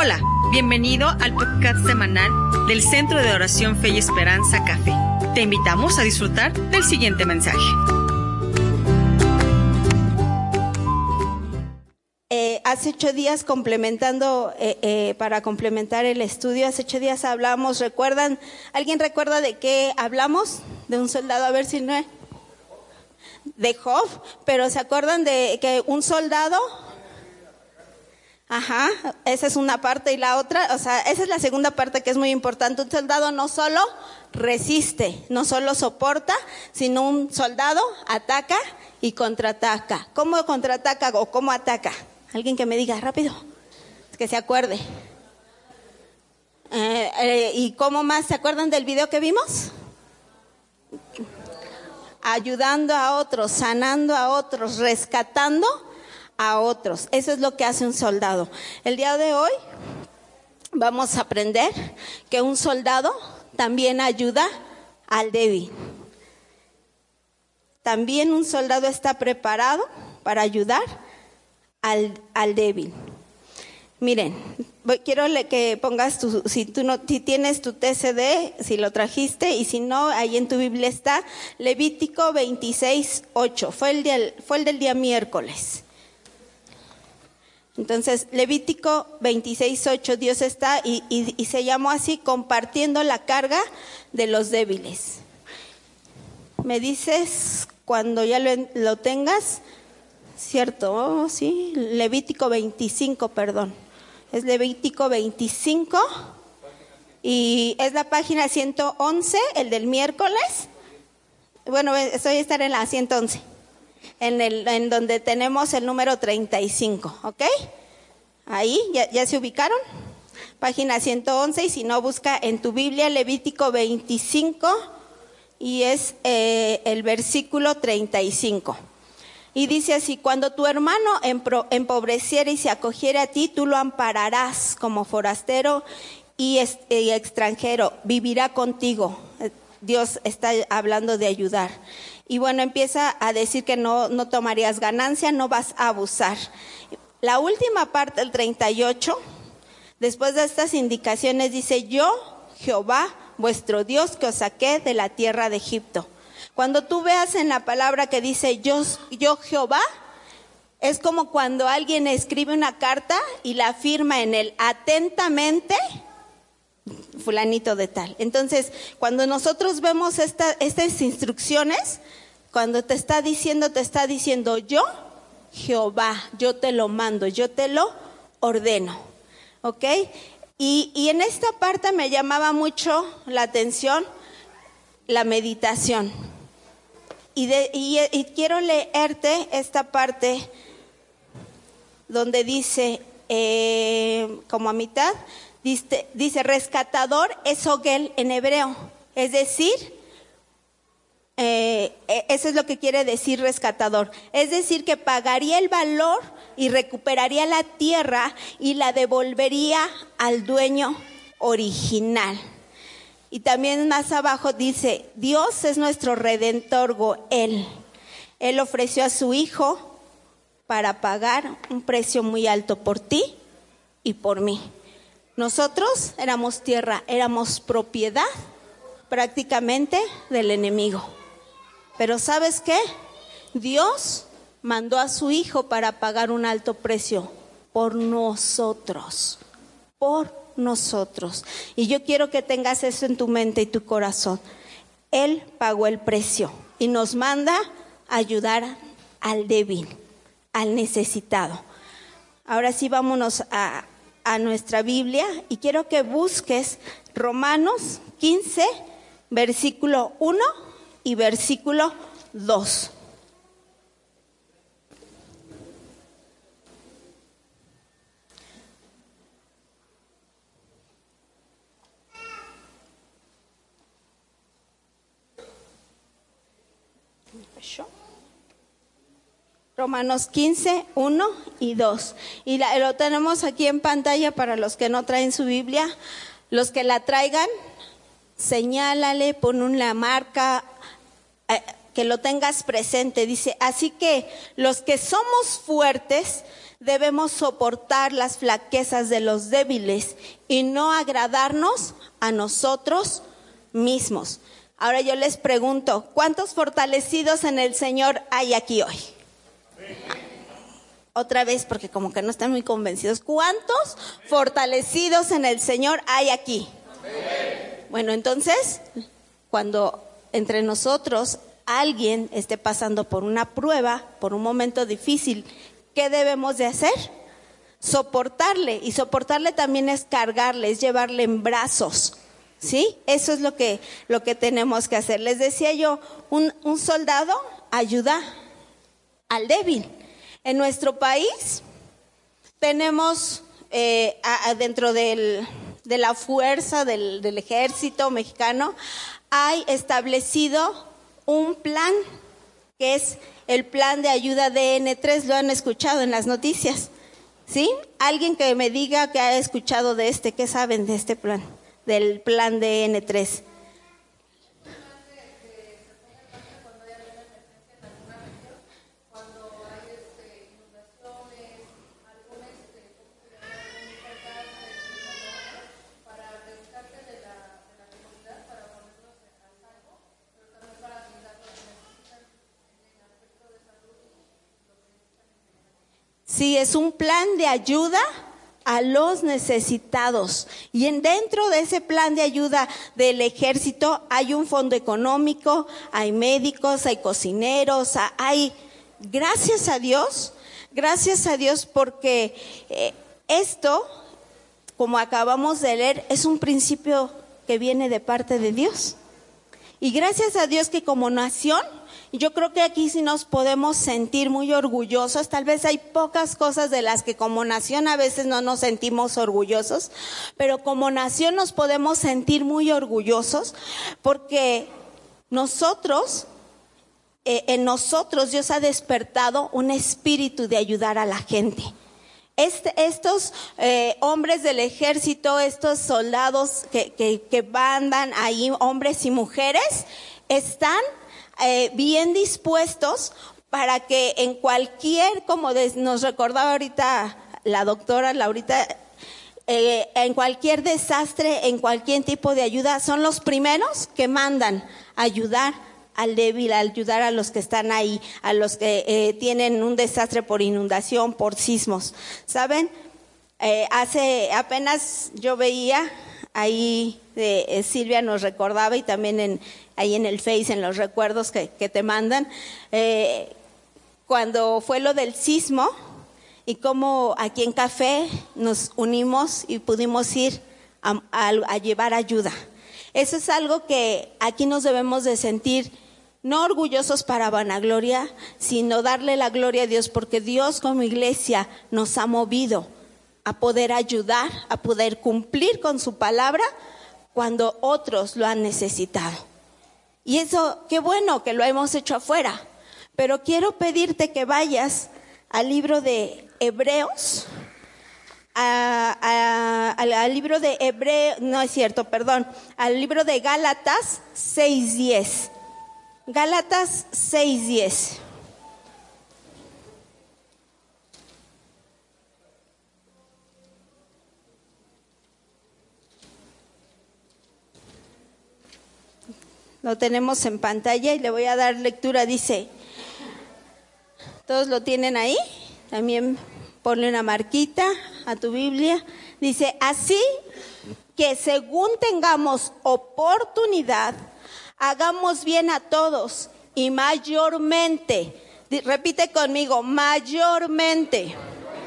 Hola, bienvenido al podcast semanal del Centro de Oración Fe y Esperanza Café. Te invitamos a disfrutar del siguiente mensaje. Hace 8 días, para complementar el estudio, hace 8 días hablamos, ¿recuerdan? ¿Alguien recuerda de qué hablamos? De un soldado, a ver si no es. De Job, pero ¿se acuerdan de que un soldado? Ajá, esa es una parte y la otra, esa es la segunda parte que es muy importante. Un soldado no solo resiste, no solo soporta, sino un soldado ataca y contraataca. ¿Cómo contraataca o cómo ataca? Alguien que me diga rápido, que se acuerde. ¿Y cómo más? ¿Se acuerdan del video que vimos? Ayudando a otros, sanando a otros, rescatando a otros. Eso es lo que hace un soldado. El día de hoy vamos a aprender que un soldado también ayuda al débil. También un soldado está preparado para ayudar al débil. Miren, quiero que pongas si tienes tu TCD, si lo trajiste, y si no, ahí en tu Biblia está Levítico 26:8. Fue el del día miércoles. Entonces, Levítico 26:8, Dios está y se llamó así, compartiendo la carga de los débiles. Me dices cuando ya lo tengas, ¿cierto? Sí, Levítico 25, perdón. Es Levítico 25 y es la página 111, el del miércoles. Bueno, voy a estar en la 111. En donde tenemos el número 35, ¿ok? Ahí, ¿ya se ubicaron? Página 111, y si no, busca en tu Biblia Levítico 25 y es el versículo 35. Y dice así: cuando tu hermano empobreciere y se acogiere a ti, tú lo ampararás como forastero y extranjero, vivirá contigo. Dios está hablando de ayudar. Y bueno, empieza a decir que no tomarías ganancia, no vas a abusar. La última parte, el 38, después de estas indicaciones dice: yo, Jehová, vuestro Dios, que os saqué de la tierra de Egipto. Cuando tú veas en la palabra que dice yo Jehová, es como cuando alguien escribe una carta y la firma en el atentamente fulanito de tal. Entonces, cuando nosotros vemos estas instrucciones, cuando te está diciendo yo, Jehová, yo te lo mando, yo te lo ordeno, ¿ok? Y en esta parte me llamaba mucho la atención la meditación. Y quiero leerte esta parte donde dice, como a mitad, dice rescatador es ogel en hebreo, es decir, eso es lo que quiere decir rescatador, es decir que pagaría el valor y recuperaría la tierra y la devolvería al dueño original. Y también más abajo dice, Dios es nuestro redentor Goel. Él ofreció a su hijo para pagar un precio muy alto por ti y por mí. Nosotros éramos tierra, éramos propiedad prácticamente del enemigo. Pero ¿sabes qué? Dios mandó a su hijo para pagar un alto precio por nosotros, y yo quiero que tengas eso en tu mente y tu corazón. Él pagó el precio y nos manda a ayudar al débil, al necesitado. Ahora sí, vámonos a nuestra Biblia y quiero que busques Romanos 15, versículo 1 y versículo 2. Romanos 15, 1 y 2. Y lo tenemos aquí en pantalla para los que no traen su Biblia. Los que la traigan, señálale, pon una marca, que lo tengas presente. Dice, así que los que somos fuertes debemos soportar las flaquezas de los débiles y no agradarnos a nosotros mismos. Ahora yo les pregunto, ¿cuántos fortalecidos en el Señor hay aquí hoy? Otra vez, porque como que no están muy convencidos. ¿Cuántos fortalecidos en el Señor hay aquí? Bueno, entonces, cuando entre nosotros alguien esté pasando por una prueba, por un momento difícil, ¿qué debemos de hacer? Soportarle. Y soportarle también es cargarle, es llevarle en brazos. ¿Sí? Eso es lo que tenemos que hacer. Les decía yo, un soldado ayuda al débil. En nuestro país tenemos dentro de la fuerza del ejército mexicano, hay establecido un plan que es el plan de ayuda DN3. Lo han escuchado en las noticias, ¿sí? Alguien que me diga que ha escuchado de ¿qué saben de este plan? Del plan DN3. Sí, es un plan de ayuda a los necesitados. Y dentro de ese plan de ayuda del ejército hay un fondo económico, hay médicos, hay cocineros, hay, gracias a Dios porque esto, como acabamos de leer, es un principio que viene de parte de Dios. Y gracias a Dios que como nación, yo creo que aquí sí nos podemos sentir muy orgullosos. Tal vez hay pocas cosas de las que como nación a veces no nos sentimos orgullosos, pero como nación nos podemos sentir muy orgullosos porque en nosotros Dios ha despertado un espíritu de ayudar a la gente. Estos hombres del ejército, estos soldados que andan ahí, hombres y mujeres, están bien dispuestos para que en cualquier, como nos recordaba ahorita la doctora Laurita, en cualquier desastre, en cualquier tipo de ayuda, son los primeros que mandan ayudar al débil, a ayudar a los que están ahí, a los que tienen un desastre por inundación, por sismos. ¿Saben? Hace apenas yo veía ahí, Silvia nos recordaba y también ahí en el Face, en los recuerdos que te mandan, cuando fue lo del sismo y cómo aquí en Café nos unimos y pudimos ir a llevar ayuda. Eso es algo que aquí nos debemos de sentir no orgullosos para vanagloria, sino darle la gloria a Dios, porque Dios como iglesia nos ha movido a poder ayudar, a poder cumplir con su palabra cuando otros lo han necesitado. Y eso, qué bueno que lo hemos hecho afuera, pero quiero pedirte que vayas al libro de Hebreos, al libro de Hebreos, no es cierto, perdón, al libro de Gálatas 6:10. Gálatas 6:10. Lo tenemos en pantalla y le voy a dar lectura. Dice, ¿todos lo tienen ahí? También ponle una marquita a tu Biblia. Dice, así que según tengamos oportunidad, hagamos bien a todos y mayormente, repite conmigo, mayormente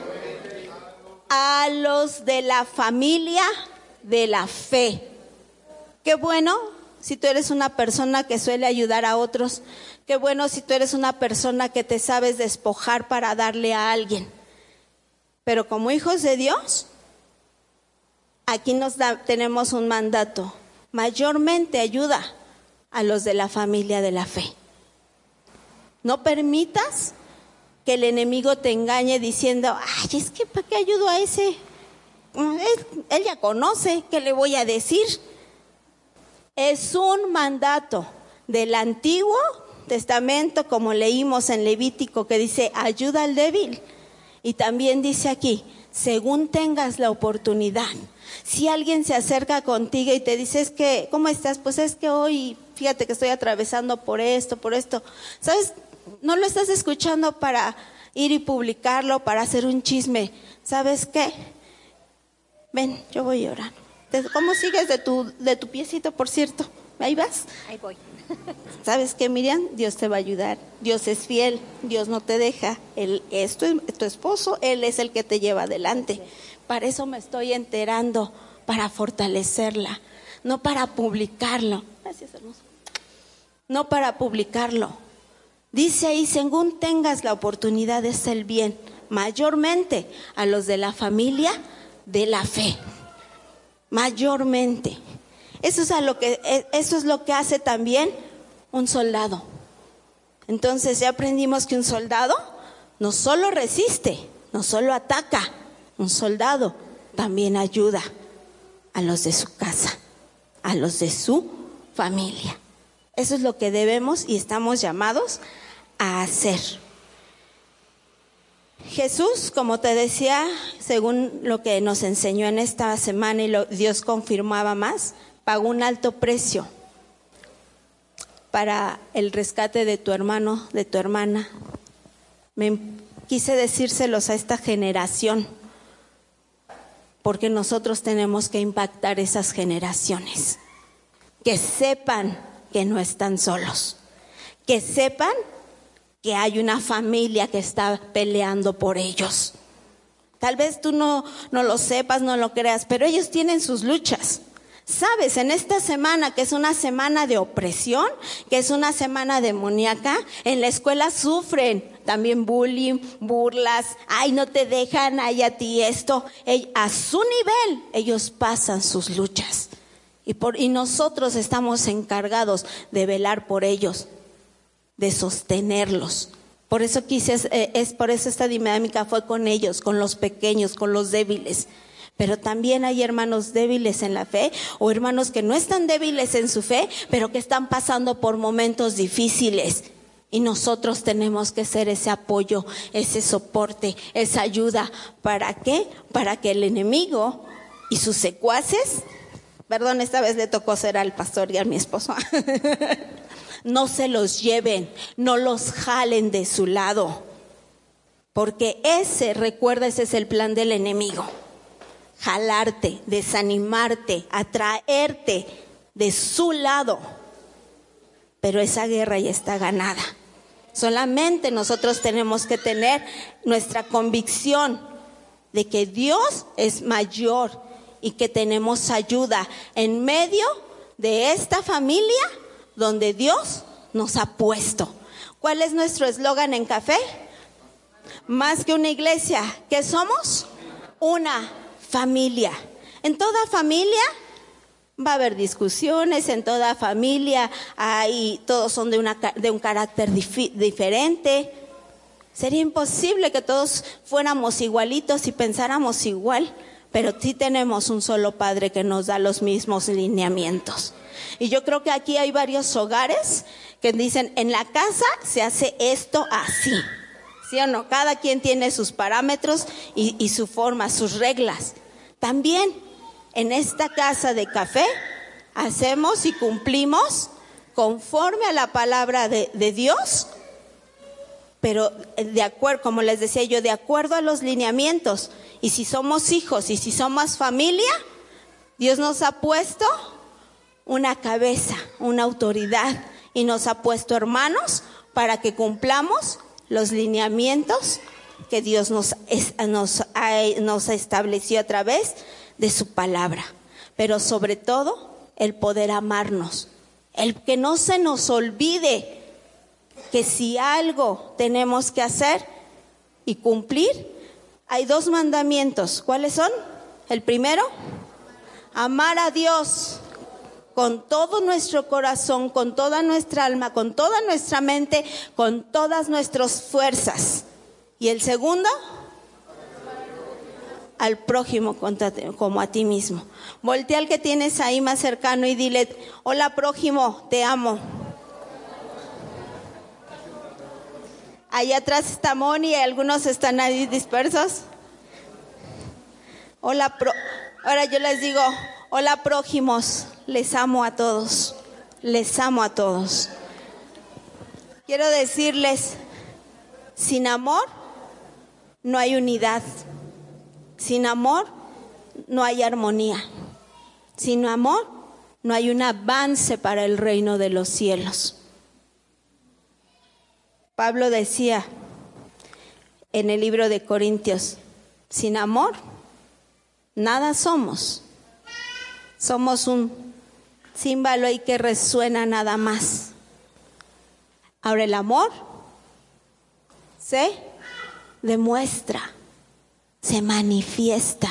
a los de la familia de la fe. Qué bueno si tú eres una persona que suele ayudar a otros. Qué bueno si tú eres una persona que te sabes despojar para darle a alguien. Pero como hijos de Dios, aquí tenemos un mandato. Mayormente ayuda a los de la familia de la fe. No permitas que el enemigo te engañe diciendo, ay, es que ¿para qué ayudo a ese? Él ya conoce, ¿qué le voy a decir? Es un mandato del Antiguo Testamento, como leímos en Levítico, que dice, ayuda al débil Y también dice aquí, según tengas la oportunidad. Si alguien se acerca contigo y te dice, ¿cómo estás? Pues es que hoy, fíjate que estoy atravesando por esto. ¿Sabes? No lo estás escuchando para ir y publicarlo, para hacer un chisme. ¿Sabes qué? Ven, yo voy a orar. ¿Cómo sigues de tu piecito, por cierto? ¿Ahí vas? Ahí voy. ¿Sabes qué, Miriam? Dios te va a ayudar. Dios es fiel. Dios no te deja. Él es tu esposo. Él es el que te lleva adelante. Para eso me estoy enterando, para fortalecerla. No para publicarlo. Gracias, hermoso. No para publicarlo. Dice ahí, según tengas la oportunidad de hacer el bien, mayormente a los de la familia de la fe. Mayormente. Eso es lo que hace también un soldado. Entonces ya aprendimos que un soldado no solo resiste, no solo ataca, un soldado también ayuda a los de su casa, a los de su familia. Eso es lo que debemos y estamos llamados a hacer. Jesús, como te decía, según lo que nos enseñó en esta semana y Dios confirmaba más, pagó un alto precio para el rescate de tu hermano, de tu hermana. Quise decírselos a esta generación, porque nosotros tenemos que impactar esas generaciones. Que sepan que no están solos. Que sepan que hay una familia que está peleando por ellos. Tal vez tú no lo sepas, no lo creas, pero ellos tienen sus luchas. Sabes, en esta semana, que es una semana de opresión, que es una semana demoníaca, en la escuela sufren también bullying, burlas, ay, no te dejan, ay, a ti esto. A su nivel, ellos pasan sus luchas. Y nosotros estamos encargados de velar por ellos, de sostenerlos. Por eso por eso esta dinámica fue con ellos, con los pequeños, con los débiles. Pero también hay hermanos débiles en la fe o hermanos que no están débiles en su fe, pero que están pasando por momentos difíciles. Y nosotros tenemos que ser ese apoyo, ese soporte, esa ayuda. ¿Para qué? Para que el enemigo y sus secuaces, perdón, esta vez le tocó ser al pastor y a mi esposo, no se los lleven, no los jalen de su lado. Porque ese es el plan del enemigo. Jalarte, desanimarte, atraerte de su lado. Pero esa guerra ya está ganada. Solamente nosotros tenemos que tener nuestra convicción de que Dios es mayor y que tenemos ayuda en medio de esta familia donde Dios nos ha puesto. ¿Cuál es nuestro eslogan en Café? Más que una iglesia, ¿qué somos? Una familia. En toda familia va a haber discusiones, en toda familia todos son de un carácter diferente. Sería imposible que todos fuéramos igualitos y pensáramos igual, pero sí tenemos un solo Padre que nos da los mismos lineamientos. Y yo creo que aquí hay varios hogares que dicen, en la casa se hace esto así. ¿Sí o no? Cada quien tiene sus parámetros y su forma, sus reglas. También en esta casa de Café hacemos y cumplimos conforme a la palabra de Dios, pero de acuerdo, como les decía yo, de acuerdo a los lineamientos. Y si somos hijos y si somos familia, Dios nos ha puesto una cabeza, una autoridad, y nos ha puesto hermanos para que cumplamos los lineamientos que Dios nos estableció a través de su palabra. Pero sobre todo, el poder amarnos. El que no se nos olvide que si algo tenemos que hacer y cumplir, hay 2 mandamientos. ¿Cuáles son? El primero, amar a Dios con todo nuestro corazón, con toda nuestra alma, con toda nuestra mente, con todas nuestras fuerzas. Y el segundo, al prójimo como a ti mismo. Voltea al que tienes ahí más cercano y dile, hola prójimo, te amo. Allá atrás está Moni y algunos están ahí dispersos. Ahora yo les digo, hola prójimos, les amo a todos, les amo a todos. Quiero decirles, sin amor no hay unidad, sin amor no hay armonía, sin amor no hay un avance para el reino de los cielos. Pablo decía en el libro de Corintios, sin amor, nada somos. Somos un címbalo ahí que resuena nada más. Ahora el amor se demuestra, se manifiesta.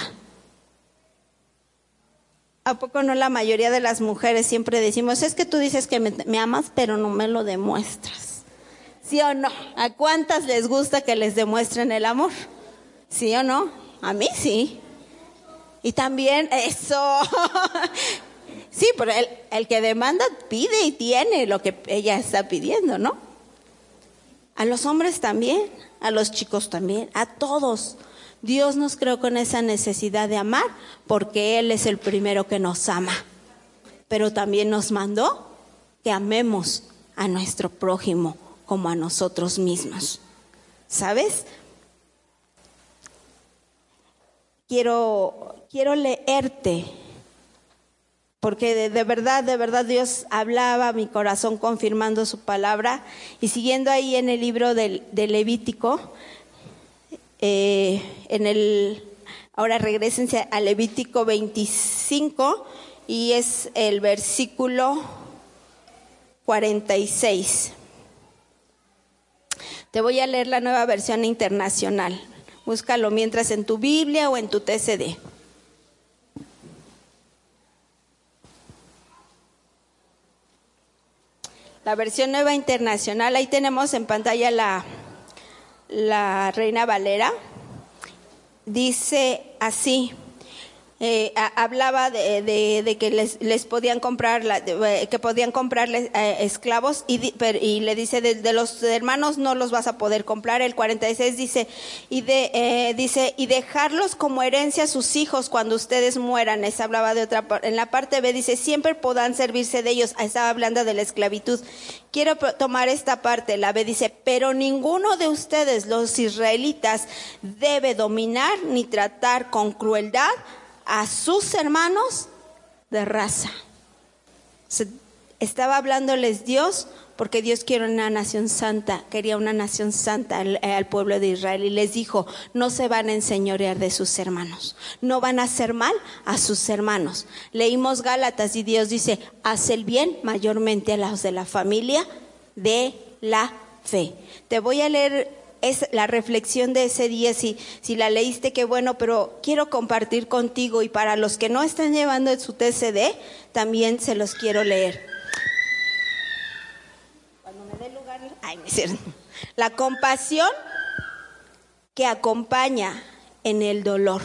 ¿A poco no la mayoría de las mujeres siempre decimos, es que tú dices que me amas, pero no me lo demuestras? ¿Sí o no? ¿A cuántas les gusta que les demuestren el amor? ¿Sí o no? A mí sí. Y también eso. Sí, pero el que demanda pide y tiene lo que ella está pidiendo, ¿no? A los hombres también, a los chicos también, a todos. Dios nos creó con esa necesidad de amar porque Él es el primero que nos ama. Pero también nos mandó que amemos a nuestro prójimo como a nosotros mismos. ¿Sabes? Quiero leerte, porque de verdad Dios hablaba a mi corazón confirmando su palabra. Y siguiendo ahí en el libro de Levítico, ahora regrésense a Levítico 25 y es el versículo 46. Te voy a leer la Nueva Versión Internacional. Búscalo mientras en tu Biblia o en tu TCD. La versión Nueva Internacional, ahí tenemos en pantalla la Reina Valera. Dice así, hablaba de que les podían comprar, que podían comprarles esclavos y le dice, de los hermanos no los vas a poder comprar. El 46 dice, y dejarlos como herencia a sus hijos cuando ustedes mueran. Esa hablaba de otra parte. En la parte B dice, siempre podrán servirse de ellos. Estaba hablando de la esclavitud. Quiero tomar esta parte, la B dice, pero ninguno de ustedes, los israelitas, debe dominar ni tratar con crueldad a sus hermanos de raza. Estaba hablándoles Dios, porque Dios quiere una nación santa, quería una nación santa al pueblo de Israel, y les dijo, no se van a enseñorear de sus hermanos, no van a hacer mal a sus hermanos. Leímos Gálatas y Dios dice, haz el bien mayormente a los de la familia de la fe. Te voy a leer es la reflexión de ese día, si la leíste, qué bueno, pero quiero compartir contigo, y para los que no están llevando en su TCD, también se los quiero leer. Cuando me dé lugar, la compasión que acompaña en el dolor.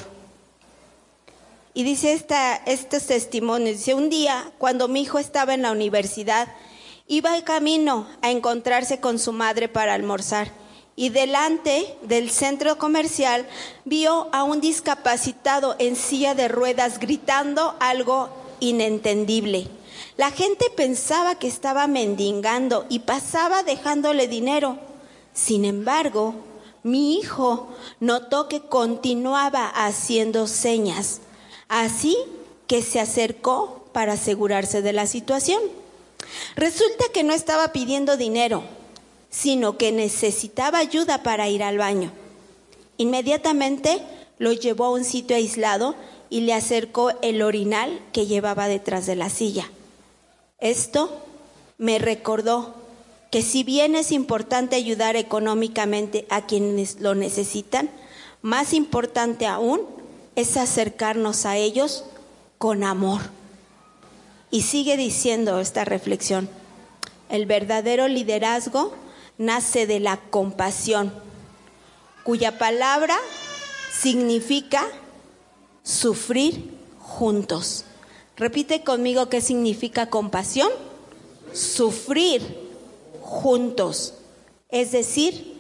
Y dice estos testimonios, dice, un día cuando mi hijo estaba en la universidad, iba de camino a encontrarse con su madre para almorzar. Y delante del centro comercial vio a un discapacitado en silla de ruedas gritando algo inentendible. La gente pensaba que estaba mendigando y pasaba dejándole dinero. Sin embargo, mi hijo notó que continuaba haciendo señas, así que se acercó para asegurarse de la situación. Resulta que no estaba pidiendo dinero, sino que necesitaba ayuda para ir al baño. Inmediatamente lo llevó a un sitio aislado y le acercó el orinal que llevaba detrás de la silla. Esto me recordó que si bien es importante ayudar económicamente a quienes lo necesitan, más importante aún es acercarnos a ellos con amor. Y sigue diciendo esta reflexión, el verdadero liderazgo nace de la compasión, cuya palabra significa sufrir juntos. Repite conmigo qué significa compasión. Sufrir juntos, es decir,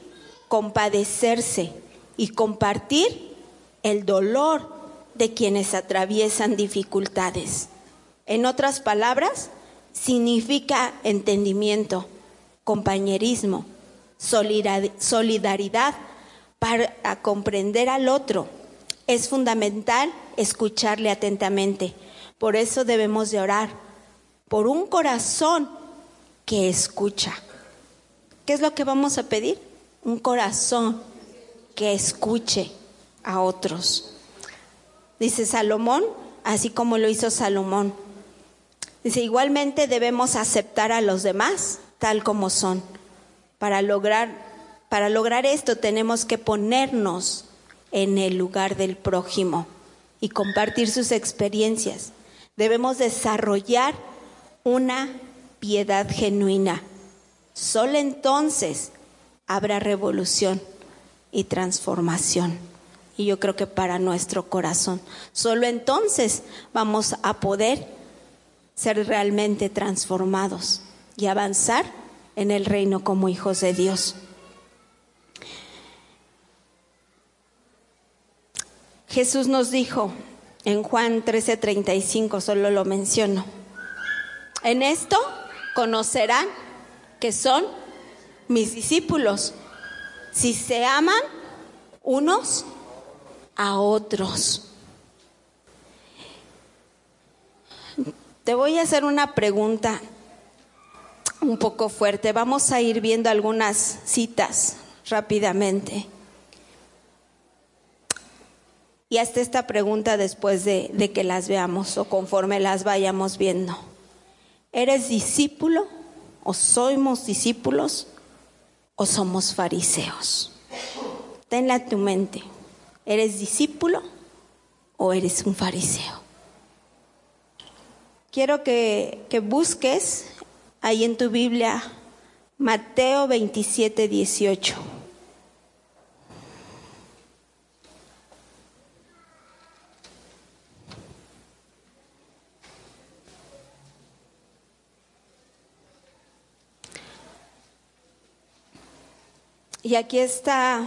compadecerse y compartir el dolor de quienes atraviesan dificultades. En otras palabras, significa entendimiento, compañerismo, solidaridad para comprender al otro. Es fundamental escucharle atentamente. Por eso debemos de orar por un corazón que escucha. ¿Qué es lo que vamos a pedir? Un corazón que escuche a otros. Dice Salomón, así como lo hizo Salomón. Dice, igualmente debemos aceptar a los demás tal como son. Para lograr esto tenemos que ponernos en el lugar del prójimo y compartir sus experiencias. Debemos desarrollar una piedad genuina. Solo entonces habrá revolución y transformación. Y yo creo que para nuestro corazón, solo entonces vamos a poder ser realmente transformados y avanzar en el reino como hijos de Dios. Jesús nos dijo en Juan 13:35, solo lo menciono: en esto conocerán que son mis discípulos, si se aman unos a otros. Te voy a hacer una pregunta un poco fuerte. Vamos a ir viendo algunas citas rápidamente. Y hasta esta pregunta después de que las veamos o conforme las vayamos viendo. ¿Eres discípulo o somos discípulos o somos fariseos? Tenla en tu mente. ¿Eres discípulo o eres un fariseo? Quiero que busques ahí en tu Biblia Mateo 27:18. Y aquí está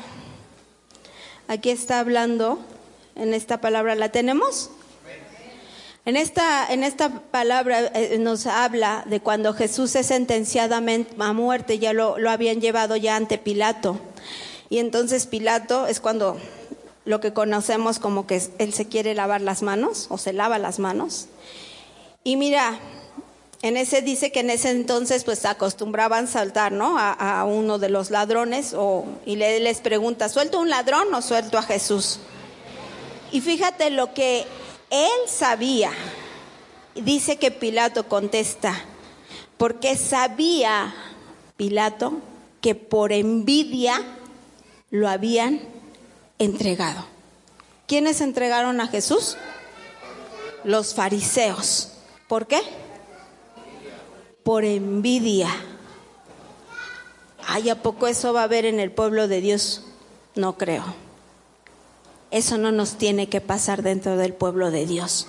hablando en esta palabra. ¿La tenemos? En esta palabra nos habla de cuando Jesús es sentenciado a muerte. Ya lo habían llevado ya ante Pilato. Y entonces Pilato es cuando lo que conocemos como que él se quiere lavar las manos o se lava las manos. Y mira, dice que en ese entonces pues acostumbraban saltar, ¿no? A uno de los ladrones y les pregunta, ¿suelto un ladrón o suelto a Jesús? Y fíjate lo que él sabía. Dice que Pilato contesta, porque sabía Pilato que por envidia lo habían entregado. ¿Quiénes entregaron a Jesús? Los fariseos. ¿Por qué? Por envidia. Ay, ¿a poco eso va a haber en el pueblo de Dios? No creo. Eso no nos tiene que pasar dentro del pueblo de Dios.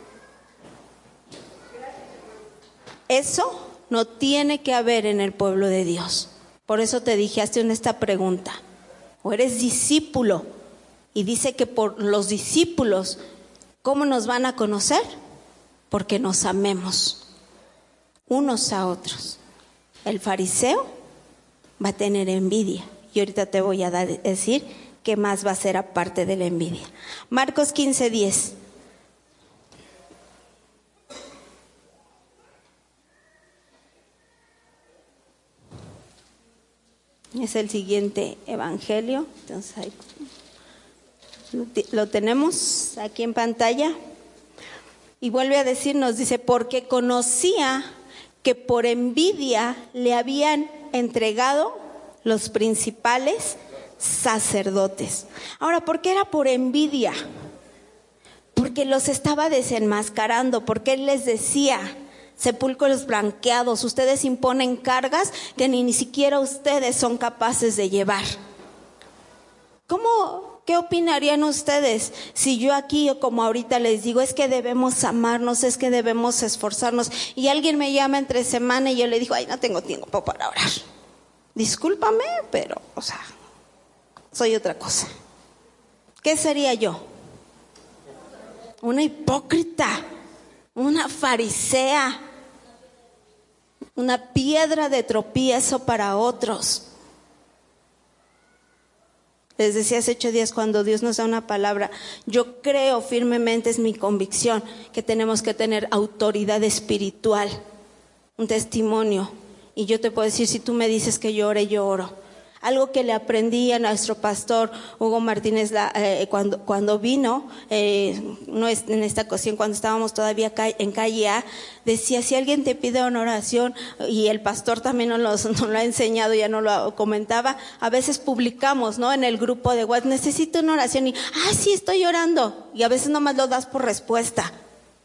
Eso no tiene que haber en el pueblo de Dios. Por eso te dije, hazte esta pregunta. ¿O eres discípulo? Y dice que por los discípulos, ¿cómo nos van a conocer? Porque nos amemos unos a otros. El fariseo va a tener envidia. Y ahorita te voy a decir qué más va a ser aparte de la envidia. Marcos 15:10. Es el siguiente evangelio. Entonces ahí lo tenemos aquí en pantalla. Y vuelve a decirnos, dice, porque conocía que por envidia le habían entregado los principales sacerdotes. Ahora, ¿por qué era por envidia? Porque los estaba desenmascarando, porque él les decía, sepulcros blanqueados, ustedes imponen cargas que ni siquiera ustedes son capaces de llevar. ¿Qué opinarían ustedes si yo aquí, como ahorita les digo, es que debemos amarnos, es que debemos esforzarnos, y alguien me llama entre semana y yo le digo, ay, no tengo tiempo para orar? Discúlpame, pero, soy otra cosa. ¿Qué sería yo? Una hipócrita, una farisea, una piedra de tropiezo para otros. Les decía hace 8 días, cuando Dios nos da una palabra, yo creo firmemente, es mi convicción, que tenemos que tener autoridad espiritual, un testimonio. Y yo te puedo decir, si tú me dices que yo ore, yo oro. Algo que le aprendí a nuestro pastor Hugo Martínez cuando vino, no es en esta ocasión, cuando estábamos todavía en calle A, decía, si alguien te pide una oración, y el pastor también nos lo ha enseñado, ya no lo comentaba, a veces publicamos, ¿no? En el grupo de WhatsApp, necesito una oración, y sí, estoy orando, y a veces nomás lo das por respuesta.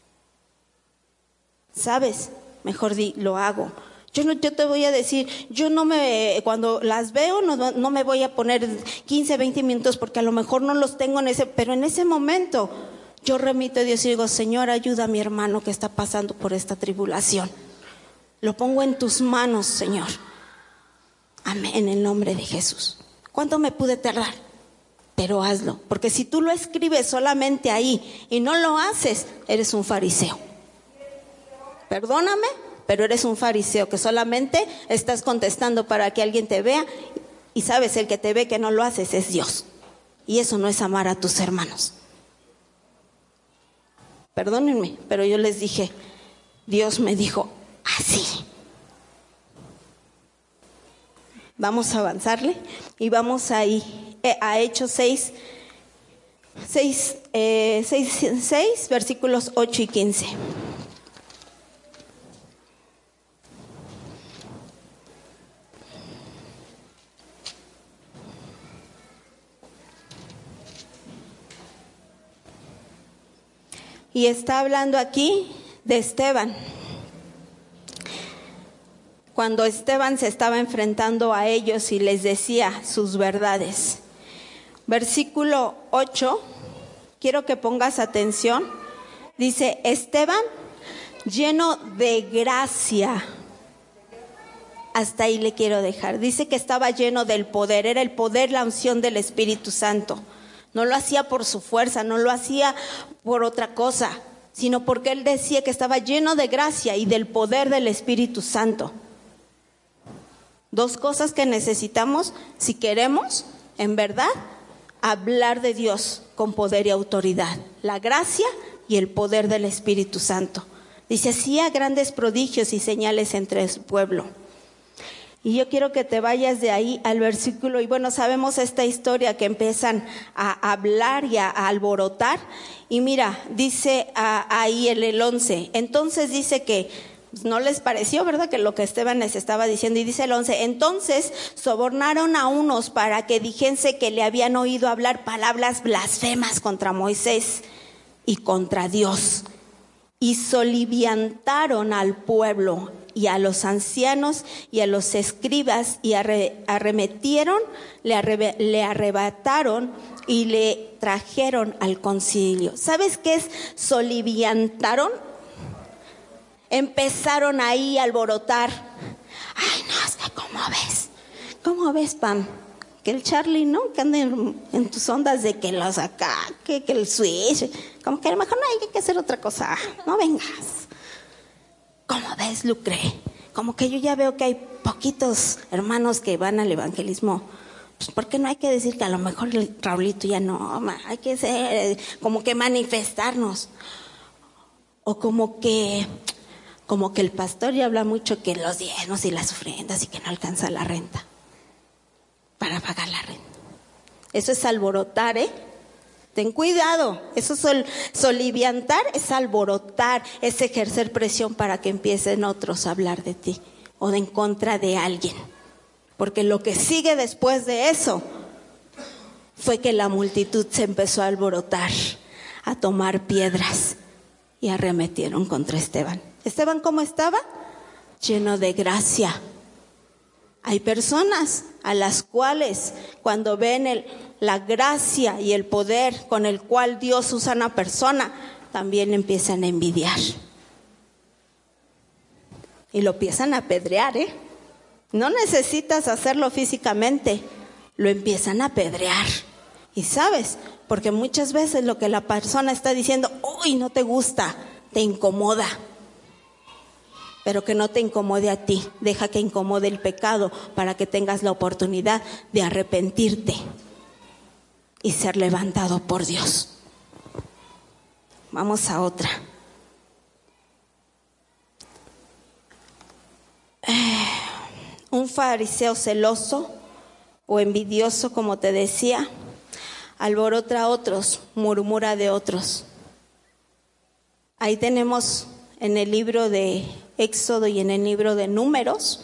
¿Sabes? Mejor lo hago. Yo te voy a decir, cuando las veo no me voy a poner 15, 20 minutos porque a lo mejor no los tengo pero en ese momento yo remito a Dios y digo, Señor, ayuda a mi hermano que está pasando por esta tribulación. Lo pongo en tus manos, Señor. Amén, en el nombre de Jesús. ¿Cuánto me pude tardar? Pero hazlo, porque si tú lo escribes solamente ahí y no lo haces, eres un fariseo. Perdóname, pero eres un fariseo que solamente estás contestando para que alguien te vea, y sabes, el que te ve que no lo haces es Dios, y eso no es amar a tus hermanos. Perdónenme, pero yo les dije, Dios me dijo así. Vamos a avanzarle y vamos ahí a Hechos 6, versículos 8 y 15. Y está hablando aquí de Esteban. Cuando Esteban se estaba enfrentando a ellos y les decía sus verdades. Versículo 8, quiero que pongas atención. Dice, Esteban, lleno de gracia. Hasta ahí le quiero dejar. Dice que estaba lleno del poder, era el poder, la unción del Espíritu Santo. No lo hacía por su fuerza, no lo hacía por otra cosa, sino porque él decía que estaba lleno de gracia y del poder del Espíritu Santo. 2 cosas que necesitamos si queremos, en verdad, hablar de Dios con poder y autoridad: la gracia y el poder del Espíritu Santo. Dice, hacía grandes prodigios y señales entre su pueblo. Y yo quiero que te vayas de ahí al versículo, y bueno, sabemos esta historia que empiezan a hablar y a alborotar, y mira, dice ahí el 11, entonces dice que no les pareció, ¿verdad?, que lo que Esteban les estaba diciendo, y dice el 11, entonces sobornaron a unos para que dijese que le habían oído hablar palabras blasfemas contra Moisés y contra Dios, y soliviantaron al pueblo y a los ancianos y a los escribas, y arremetieron, le arrebataron y le trajeron al concilio. ¿Sabes qué es soliviantaron? Empezaron ahí a alborotar. Ay, no, es que ¿cómo ves, Pam? Que el Charlie, ¿no? Que anda en tus ondas de que los acá, que el Switch, como que a lo mejor no hay que hacer otra cosa, no vengas. ¿Cómo ves, Lucre? Como que yo ya veo que hay poquitos hermanos que van al evangelismo. Pues, ¿por qué no hay que decir que a lo mejor el Raulito ya no? Hay que ser, como que manifestarnos. O como que el pastor ya habla mucho que los diezmos y las ofrendas y que no alcanza la renta para pagar la renta. Eso es alborotar, Ten cuidado, eso es soliviantar, es alborotar, es ejercer presión para que empiecen otros a hablar de ti o de en contra de alguien. Porque lo que sigue después de eso fue que la multitud se empezó a alborotar, a tomar piedras y arremetieron contra Esteban. ¿Esteban cómo estaba? Lleno de gracia. Hay personas a las cuales cuando ven la gracia y el poder con el cual Dios usa a una persona, también empiezan a envidiar. Y lo empiezan a apedrear, No necesitas hacerlo físicamente. lo empiezan a apedrear. Y sabes, porque muchas veces lo que la persona está diciendo, uy, no te gusta, te incomoda. Pero que no te incomode a ti, deja que incomode el pecado para que tengas la oportunidad de arrepentirte y ser levantado por Dios. Vamos a otra. Un fariseo celoso o envidioso, como te decía, alborota a otros, murmura de otros. Ahí tenemos en el libro de Éxodo y en el libro de Números,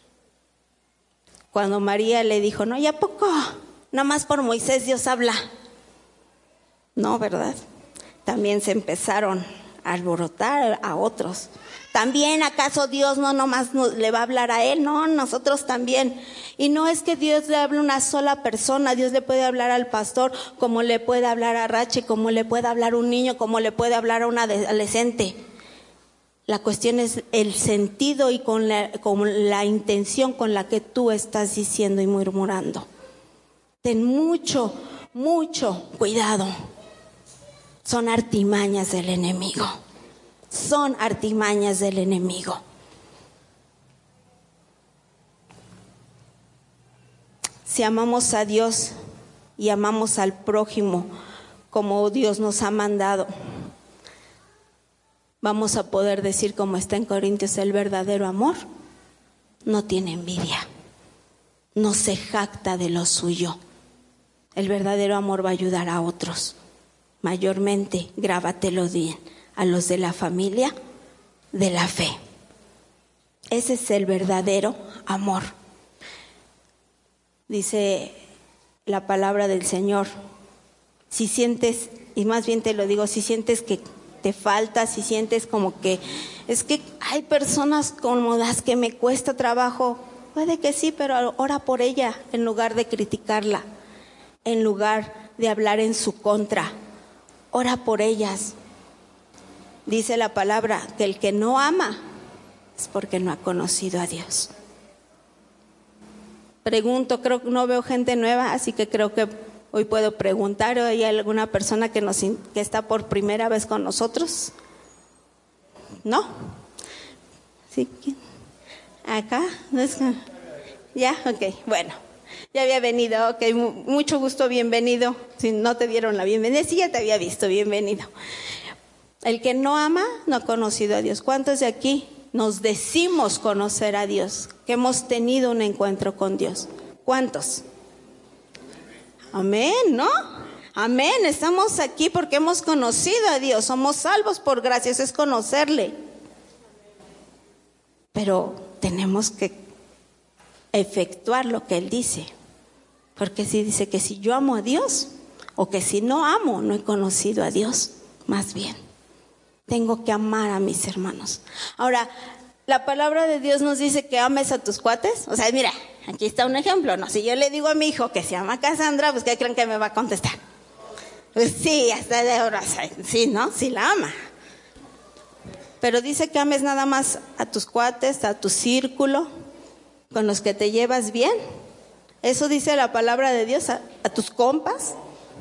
cuando María le dijo, no, ¿ya poco? Nada más por Moisés Dios habla. No, ¿verdad? También se empezaron a alborotar a otros. También, ¿acaso Dios no nomás le va a hablar a él? No, nosotros también. Y no es que Dios le hable a una sola persona. Dios le puede hablar al pastor, como le puede hablar a Rache, como le puede hablar a un niño, como le puede hablar a un adolescente. La cuestión es el sentido y con la intención con la que tú estás diciendo y murmurando. Ten mucho, mucho cuidado. Son artimañas del enemigo. Son artimañas del enemigo. Si amamos a Dios y amamos al prójimo como Dios nos ha mandado, vamos a poder decir, como está en Corintios, el verdadero amor no tiene envidia, no se jacta de lo suyo. El verdadero amor va a ayudar a otros. Mayormente, grábatelo bien, a los de la familia de la fe. Ese es el verdadero amor. Dice la palabra del Señor, si sientes, y más bien te lo digo, si sientes que te falta, si sientes como que, es que hay personas como las que me cuesta trabajo, puede que sí, pero ora por ella en lugar de criticarla, en lugar de hablar en su contra, ora por ellas. Dice la palabra que el que no ama es porque no ha conocido a Dios. Pregunto, creo que no veo gente nueva, así que creo que hoy puedo preguntar, ¿o hay alguna persona que está por primera vez con nosotros? ¿No? ¿Sí? ¿Acá? ¿No es? ¿Ya? Ok, bueno. Ya había venido, ok, mucho gusto, bienvenido. Si no te dieron la bienvenida, sí, ya te había visto, bienvenido. El que no ama no ha conocido a Dios. ¿Cuántos de aquí nos decimos conocer a Dios? Que hemos tenido un encuentro con Dios. ¿Cuántos? Amén, ¿no? Amén, estamos aquí porque hemos conocido a Dios. Somos salvos por gracia, eso es conocerle. Pero tenemos que efectuar lo que Él dice. Porque si dice que si yo amo a Dios, o que si no amo, no he conocido a Dios, más bien. Tengo que amar a mis hermanos. Ahora, la palabra de Dios nos dice que ames a tus cuates. O sea, mira, aquí está un ejemplo, ¿no? Si yo le digo a mi hijo que se llama Cassandra, pues ¿qué creen que me va a contestar? Pues sí, hasta de ahora, sí, ¿no? Sí la ama. Pero dice que ames nada más a tus cuates, a tu círculo, con los que te llevas bien. Eso dice la palabra de Dios, a tus compas.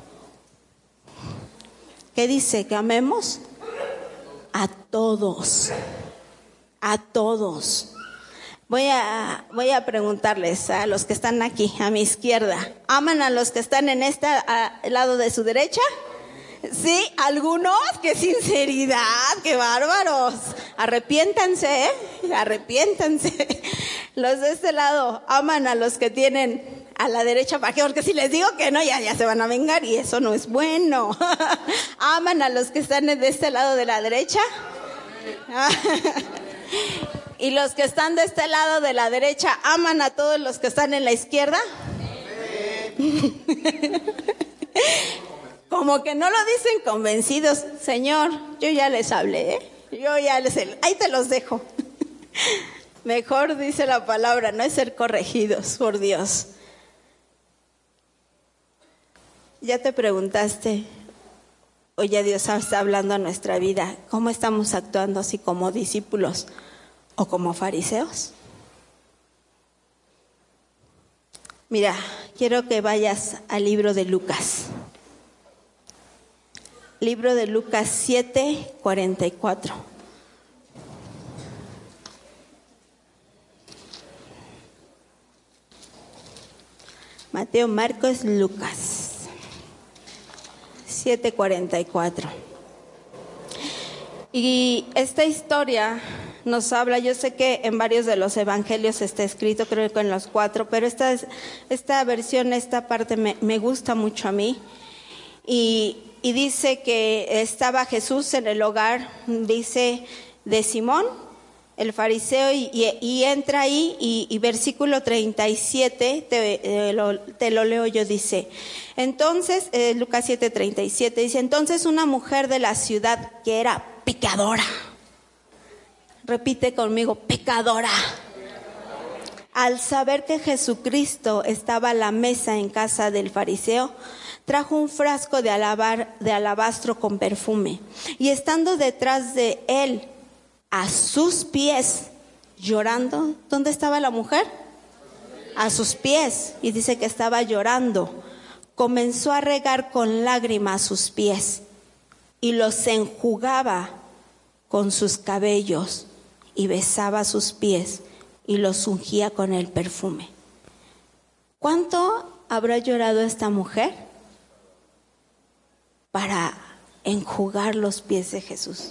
¿Qué dice? Que amemos a todos, a todos. Voy a preguntarles a los que están aquí, a mi izquierda, ¿aman a los que están en este lado de su derecha? Sí, algunos, qué sinceridad, qué bárbaros. Arrepiéntanse, arrepiéntanse. Los de este lado aman a los que tienen a la derecha, ¿para qué? Porque si les digo que no, ya se van a vengar y eso no es bueno. ¿Aman a los que están de este lado de la derecha? ¿Y los que están de este lado de la derecha aman a todos los que están en la izquierda? Como que no lo dicen convencidos. Señor, yo ya les hablé, ahí te los dejo. Mejor dice la palabra, no es ser corregidos por Dios. ¿Ya te preguntaste, o ya Dios está hablando a nuestra vida, cómo estamos actuando así como discípulos o como fariseos? Mira, quiero que vayas al libro de Lucas. Libro de Lucas 7:44. Mateo, Marcos, Lucas 7:44. Y esta historia nos habla, yo sé que en varios de los evangelios está escrito, creo que en los 4, pero esta versión, esta parte me gusta mucho a mí. Y dice que estaba Jesús en el hogar, dice, de Simón, el fariseo, y entra ahí, y versículo 37, te lo leo yo, dice, entonces, Lucas 7:37, dice, entonces una mujer de la ciudad que era pecadora, repite conmigo, pecadora, al saber que Jesucristo estaba a la mesa en casa del fariseo, trajo un frasco de alabastro con perfume, y estando detrás de él, a sus pies, llorando. ¿Dónde estaba la mujer? A sus pies. Y dice que estaba llorando. Comenzó a regar con lágrimas sus pies y los enjugaba con sus cabellos y besaba sus pies y los ungía con el perfume. ¿Cuánto habrá llorado esta mujer para enjugar los pies de Jesús?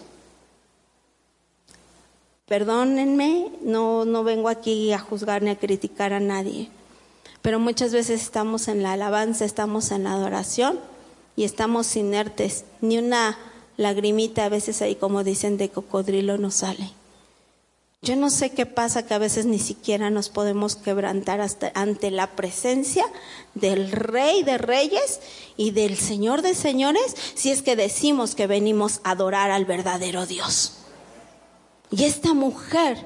Perdónenme, no vengo aquí a juzgar ni a criticar a nadie, pero muchas veces estamos en la alabanza, estamos en la adoración y estamos inertes. Ni una lagrimita a veces ahí, como dicen, de cocodrilo nos sale. Yo no sé qué pasa, que a veces ni siquiera nos podemos quebrantar ante la presencia del Rey de Reyes y del Señor de Señores, si es que decimos que venimos a adorar al verdadero Dios. Y esta mujer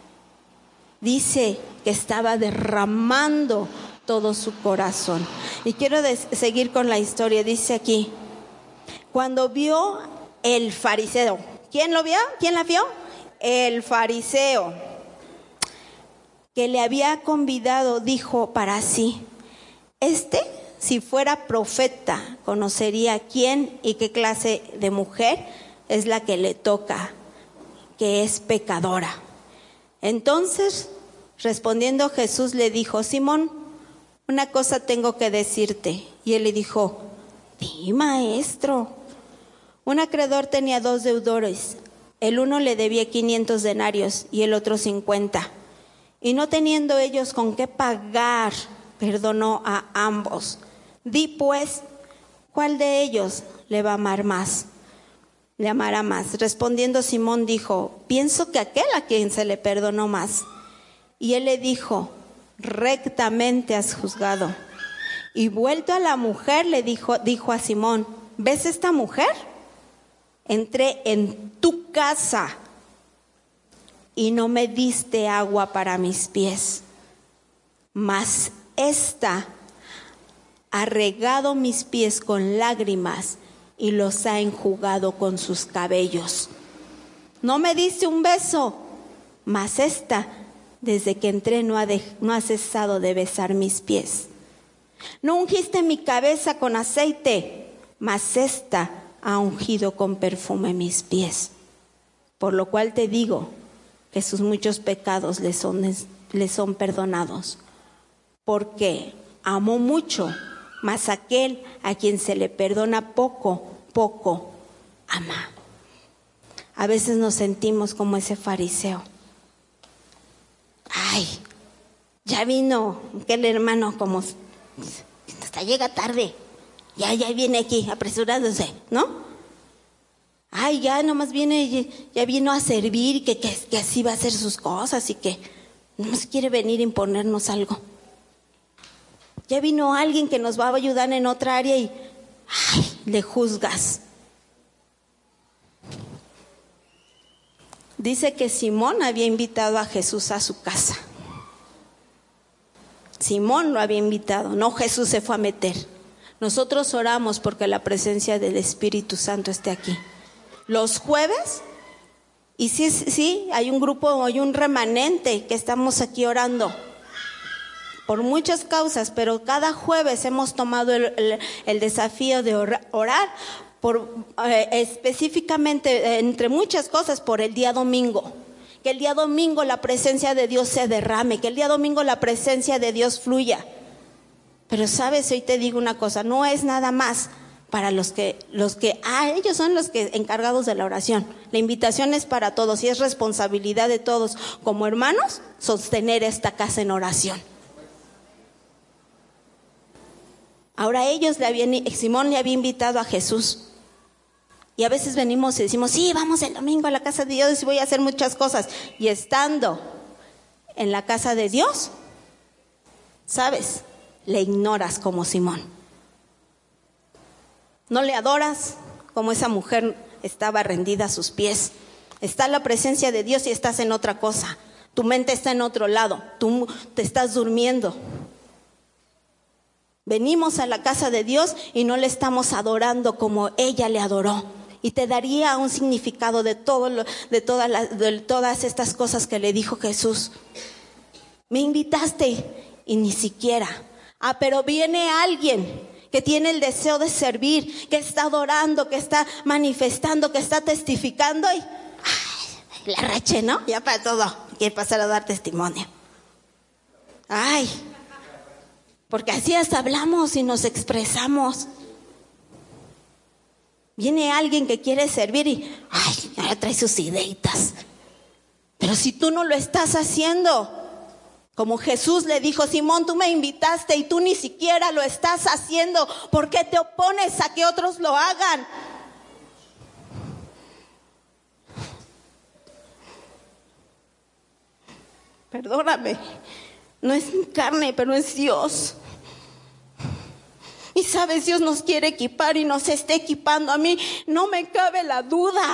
dice que estaba derramando todo su corazón. Y quiero seguir con la historia. Dice aquí, cuando vio el fariseo, ¿quién lo vio? ¿Quién la vio? El fariseo, que le había convidado, dijo para sí, si fuera profeta, conocería quién y qué clase de mujer es la que le toca, que es pecadora. Entonces, respondiendo Jesús le dijo, Simón, una cosa tengo que decirte. Y él le dijo, di, maestro. Un acreedor tenía 2 deudores. El uno le debía 500 denarios y el otro 50. Y no teniendo ellos con qué pagar, perdonó a ambos. Di pues, ¿cuál de ellos le va a amar más? Le amará más. Respondiendo Simón dijo, pienso que aquel a quien se le perdonó más. Y él le dijo, rectamente has juzgado. Y vuelto a la mujer le dijo a Simón, ¿ves esta mujer? Entré en tu casa y no me diste agua para mis pies, mas esta ha regado mis pies con lágrimas y los ha enjugado con sus cabellos. No me diste un beso, mas esta, desde que entré, no ha cesado de besar mis pies. No ungiste mi cabeza con aceite, mas esta ha ungido con perfume mis pies. Por lo cual te digo que sus muchos pecados le son perdonados, porque amó mucho, mas aquel a quien se le perdona poco ama. A veces nos sentimos como ese fariseo. Ay, ya vino aquel hermano, como hasta llega tarde, ya viene aquí apresurándose, ¿no? Ay, ya nomás viene, ya vino a servir, que así va a hacer sus cosas y que nomás quiere venir a imponernos algo. Ya vino alguien que nos va a ayudar en otra área y le juzgas. Dice que Simón había invitado a Jesús a su casa. Simón lo había invitado, no Jesús se fue a meter. Nosotros oramos porque la presencia del Espíritu Santo esté aquí. Los jueves, y sí, hay un grupo, hay un remanente que estamos aquí orando por muchas causas, pero cada jueves hemos tomado el desafío de orar específicamente, entre muchas cosas, por el día domingo. Que el día domingo la presencia de Dios se derrame, que el día domingo la presencia de Dios fluya. Pero sabes, hoy te digo una cosa, no es nada más para ellos son los que encargados de la oración. La invitación es para todos y es responsabilidad de todos como hermanos sostener esta casa en oración. Ahora Simón le había invitado a Jesús. Y a veces venimos y decimos, sí, vamos el domingo a la casa de Dios y voy a hacer muchas cosas. Y estando en la casa de Dios, ¿sabes? Le ignoras como Simón. No le adoras como esa mujer estaba rendida a sus pies. Está la presencia de Dios y estás en otra cosa. Tu mente está en otro lado. Tú te estás durmiendo. Venimos a la casa de Dios y no le estamos adorando como ella le adoró. Y te daría un significado de todas estas cosas que le dijo Jesús. Me invitaste y ni siquiera. Pero viene alguien que tiene el deseo de servir, que está adorando, que está manifestando, que está testificando y la rache, ¿no? Ya para todo, quiere pasar a dar testimonio. Porque así hasta hablamos y nos expresamos. Viene alguien que quiere servir y ahora trae sus ideitas. Pero si tú no lo estás haciendo, como Jesús le dijo, Simón, tú me invitaste y tú ni siquiera lo estás haciendo, ¿por qué te opones a que otros lo hagan? Perdóname, no es mi carne, pero es Dios. Y sabes, Dios nos quiere equipar y nos está equipando. A mí no me cabe la duda.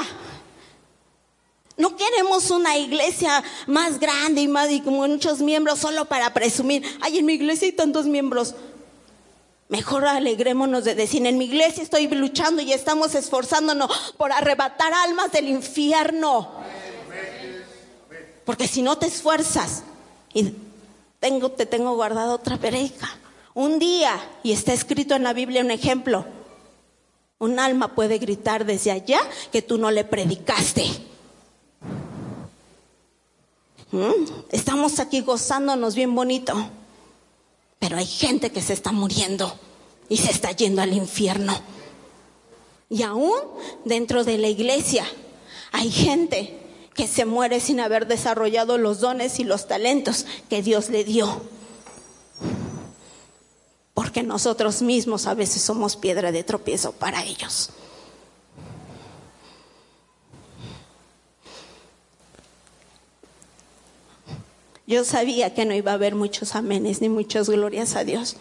No queremos una iglesia más grande y con muchos miembros solo para presumir. En mi iglesia hay tantos miembros. Mejor alegrémonos de decir, en mi iglesia estoy luchando y estamos esforzándonos por arrebatar almas del infierno. Porque si no te esfuerzas, y te tengo guardada otra predica. Un día, y está escrito en la Biblia un ejemplo, un alma puede gritar desde allá que tú no le predicaste. Estamos aquí gozándonos bien bonito, pero hay gente que se está muriendo y se está yendo al infierno. Y aún dentro de la iglesia hay gente que se muere sin haber desarrollado los dones y los talentos que Dios le dio. Porque nosotros mismos a veces somos piedra de tropiezo para ellos. Yo sabía que no iba a haber muchos amenes ni muchas glorias a Dios.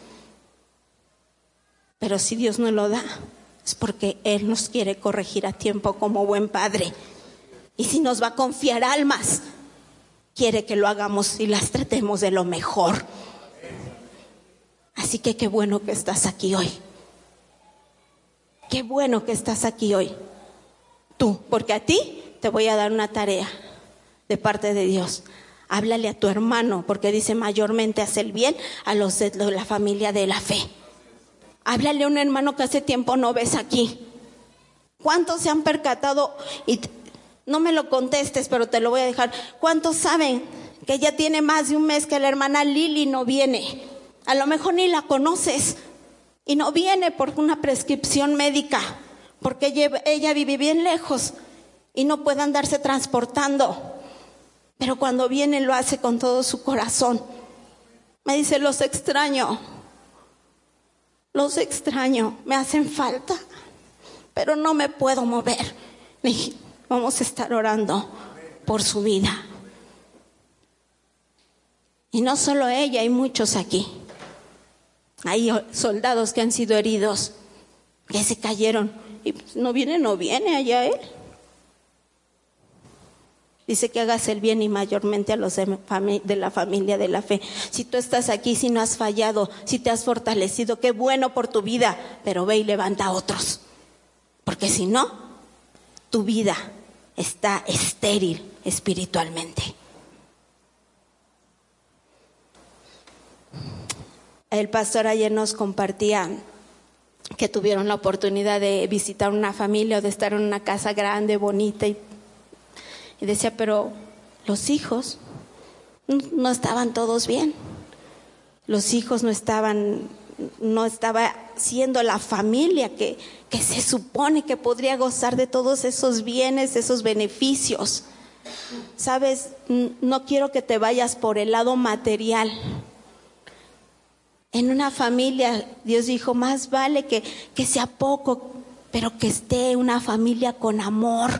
Pero si Dios no lo da, es porque Él nos quiere corregir a tiempo como buen padre. Y si nos va a confiar almas, quiere que lo hagamos y las tratemos de lo mejor. Así que qué bueno que estás aquí hoy. Qué bueno que estás aquí hoy. Tú, porque a ti te voy a dar una tarea de parte de Dios. Háblale a tu hermano, porque dice mayormente hace el bien a los de la familia de la fe. Háblale a un hermano que hace tiempo no ves aquí. ¿Cuántos se han percatado? Y no me lo contestes, pero te lo voy a dejar. ¿Cuántos saben que ya tiene más de un mes que la hermana Lili no viene? A lo mejor ni la conoces y no viene por una prescripción médica, porque ella vive bien lejos y no puede andarse transportando. Pero cuando viene lo hace con todo su corazón. Me dice, los extraño, me hacen falta, pero no me puedo mover. Le dije, vamos a estar orando por su vida. Y no solo ella, hay muchos aquí. Hay soldados que han sido heridos, que se cayeron. Y pues, no viene allá él. Dice que hagas el bien y mayormente a los de la familia de la fe. Si tú estás aquí, si no has fallado, si te has fortalecido, qué bueno por tu vida. Pero ve y levanta a otros. Porque si no, tu vida está estéril espiritualmente. El pastor ayer nos compartía que tuvieron la oportunidad de visitar una familia o de estar en una casa grande, bonita, y decía, pero los hijos no estaban todos bien. Los hijos no estaba siendo la familia que se supone que podría gozar de todos esos bienes, esos beneficios. Sabes, no quiero que te vayas por el lado material. En una familia, Dios dijo, más vale que sea poco, pero que esté una familia con amor.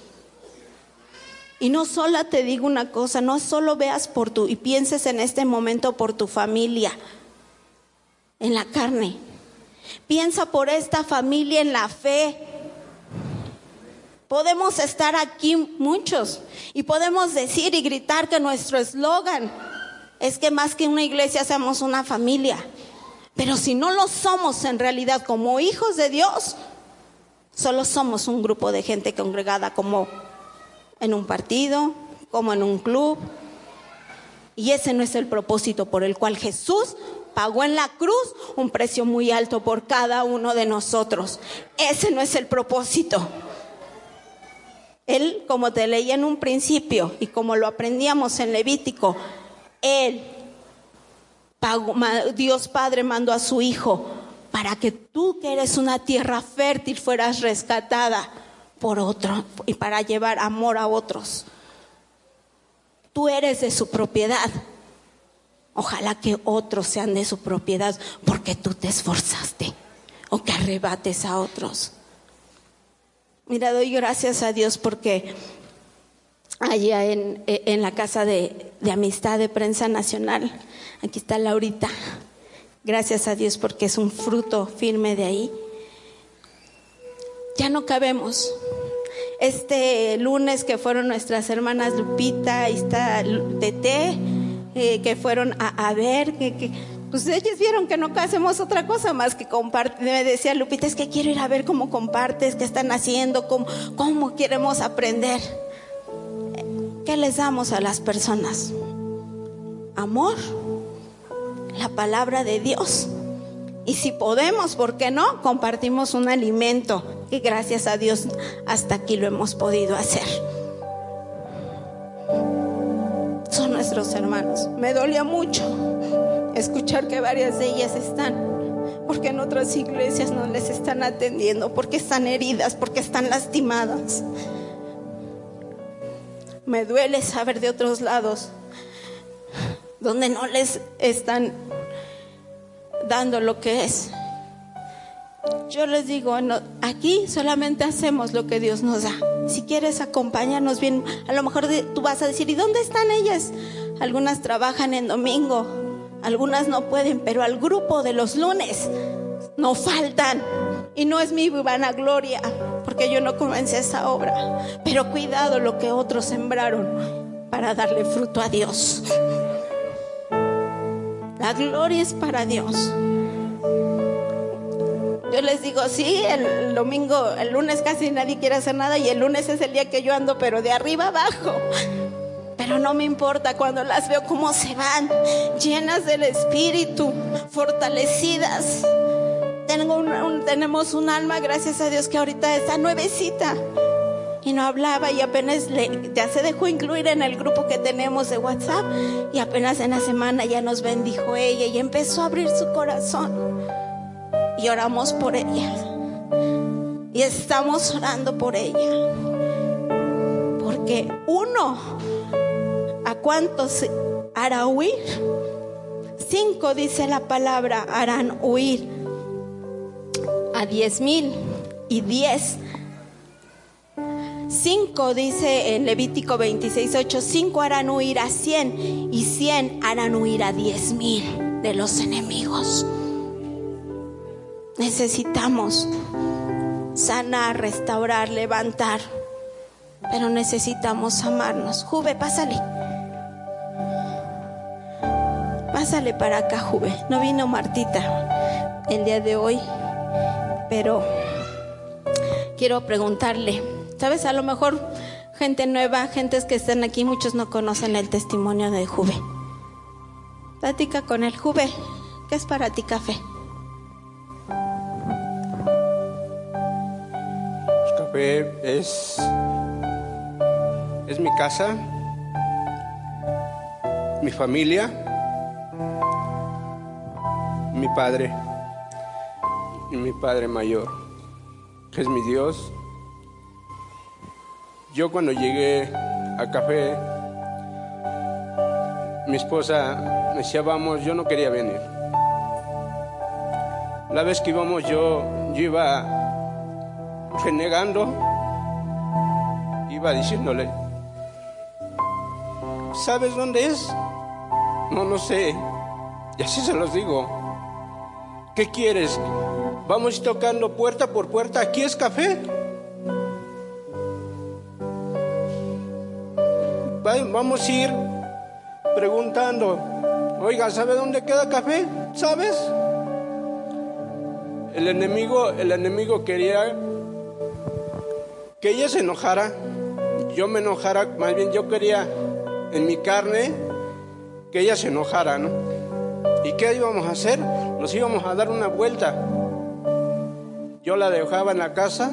Y no solo te digo una cosa, no solo veas y pienses en este momento por tu familia, en la carne. Piensa por esta familia en la fe. Podemos estar aquí muchos y podemos decir y gritar que nuestro eslogan es que más que una iglesia somos una familia. Pero si no lo somos en realidad como hijos de Dios, solo somos un grupo de gente congregada como en un partido, como en un club. Y ese no es el propósito por el cual Jesús pagó en la cruz un precio muy alto por cada uno de nosotros. Ese no es el propósito. Él, como te leí en un principio y como lo aprendíamos en Levítico, Él pagó, Dios Padre mandó a su Hijo para que tú, que eres una tierra fértil, fueras rescatada por otro y para llevar amor a otros. Tú eres de su propiedad. Ojalá que otros sean de su propiedad porque tú te esforzaste o que arrebates a otros. Mira, doy gracias a Dios porque allá en la casa de amistad de Prensa Nacional, aquí está Laurita. Gracias a Dios porque es un fruto firme de ahí. Ya no cabemos. Este lunes que fueron nuestras hermanas Lupita y está Tete, que fueron a ver, pues ellos vieron que no hacemos otra cosa más que compartir. Me decía Lupita, es que quiero ir a ver cómo compartes, qué están haciendo, cómo queremos aprender. ¿Qué les damos a las personas? Amor, la palabra de Dios. Y si podemos, ¿por qué no? Compartimos un alimento y gracias a Dios hasta aquí lo hemos podido hacer. Son nuestros hermanos. Me dolía mucho escuchar que varias de ellas están, porque en otras iglesias no les están atendiendo, porque están heridas, porque están lastimadas. Me duele saber de otros lados donde no les están dando lo que es. Yo les digo, no, aquí solamente hacemos lo que Dios nos da. Si quieres acompañarnos bien, a lo mejor tú vas a decir, ¿y dónde están ellas? Algunas trabajan en domingo, algunas no pueden, pero al grupo de los lunes no faltan. Y no es mi vanagloria, porque yo no comencé esa obra, pero cuidado lo que otros sembraron para darle fruto a Dios. La gloria es para Dios. Yo les digo, sí, el lunes casi nadie quiere hacer nada y el lunes es el día que yo ando, pero de arriba abajo. Pero no me importa cuando las veo cómo se van, llenas del Espíritu, fortalecidas. Tenemos un alma, gracias a Dios, que ahorita está nuevecita y no hablaba y apenas ya se dejó incluir en el grupo que tenemos de WhatsApp y apenas en la semana ya nos bendijo ella y empezó a abrir su corazón y oramos por ella y estamos orando por ella porque uno, ¿a cuántos hará huir? 5 dice la palabra, harán huir a 10,000 y 10. 5 dice en Levítico 26:8, 5 harán huir a 100 y 100 harán huir a 10,000 de los enemigos. Necesitamos sanar, restaurar, levantar, pero necesitamos amarnos. Juve, pásale para acá, Juve. No vino Martita el día de hoy, pero quiero preguntarle, ¿sabes? A lo mejor gente nueva, gentes que están aquí, muchos no conocen el testimonio de Juve. Platica con el Juve. ¿Qué es para ti café? El café es mi casa, mi familia, mi padre y mi padre mayor, que es mi Dios. Yo cuando llegué a café, mi esposa me decía, vamos, yo no quería venir. La vez que íbamos yo iba renegando, iba diciéndole, ¿sabes dónde es? No sé. Y así se los digo. ¿Qué quieres? Vamos tocando puerta por puerta. ¿Aquí es café? Vamos a ir preguntando. Oiga, ¿sabe dónde queda café? ¿Sabes? El enemigo quería que ella se enojara. Yo me enojara, más bien yo quería en mi carne que ella se enojara, ¿no? ¿Y qué íbamos a hacer? Nos íbamos a dar una vuelta. Yo la dejaba en la casa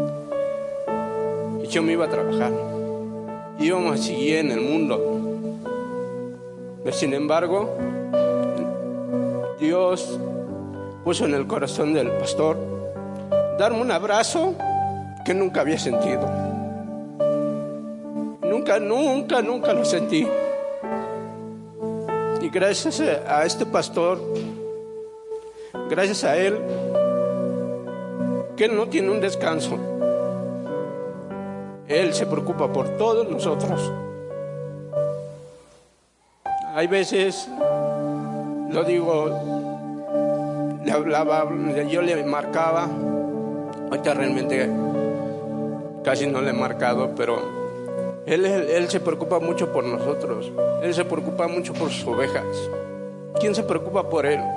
y yo me iba a trabajar. Íbamos a seguir en el mundo. Pero sin embargo, Dios puso en el corazón del pastor darme un abrazo que nunca había sentido. Nunca lo sentí. Y gracias a este pastor, gracias a él, que él no tiene un descanso. Él se preocupa por todos nosotros. Hay veces, lo digo, le hablaba, yo le marcaba. Ahorita realmente casi no le he marcado, pero él se preocupa mucho por nosotros. Él se preocupa mucho por sus ovejas. ¿Quién se preocupa por él?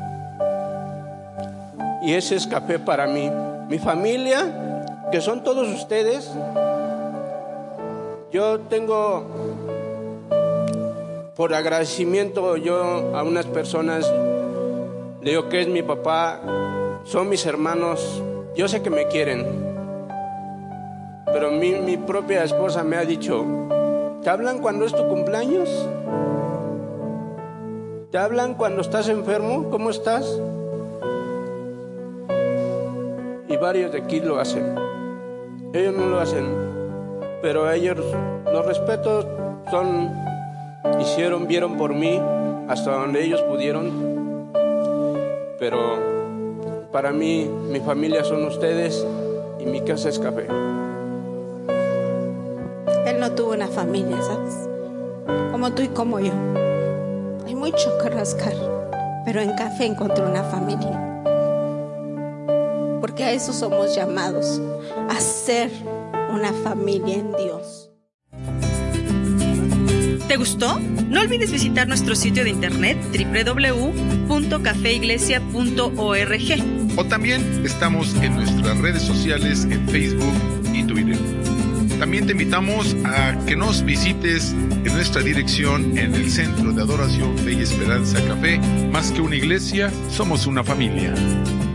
Y ese es café para mí. Mi familia, que son todos ustedes. Yo tengo, por agradecimiento, yo a unas personas le digo que es mi papá, son mis hermanos. Yo sé que me quieren, pero mi propia esposa me ha dicho, ¿te hablan cuando es tu cumpleaños? ¿Te hablan cuando estás enfermo? ¿Cómo estás? Y varios de aquí lo hacen. Ellos no lo hacen, pero ellos, los respetos vieron por mí hasta donde ellos pudieron. Pero para mí, mi familia son ustedes y mi casa es café. Él no tuvo una familia, ¿sabes? Como tú y como yo. Hay mucho que rascar, pero en café encontré una familia. Porque a eso somos llamados, a ser una familia en Dios. ¿Te gustó? No olvides visitar nuestro sitio de internet www.cafeiglesia.org. O también estamos en nuestras redes sociales en Facebook y Twitter. También te invitamos a que nos visites en nuestra dirección en el Centro de Adoración Fe y Esperanza Café. Más que una iglesia, somos una familia.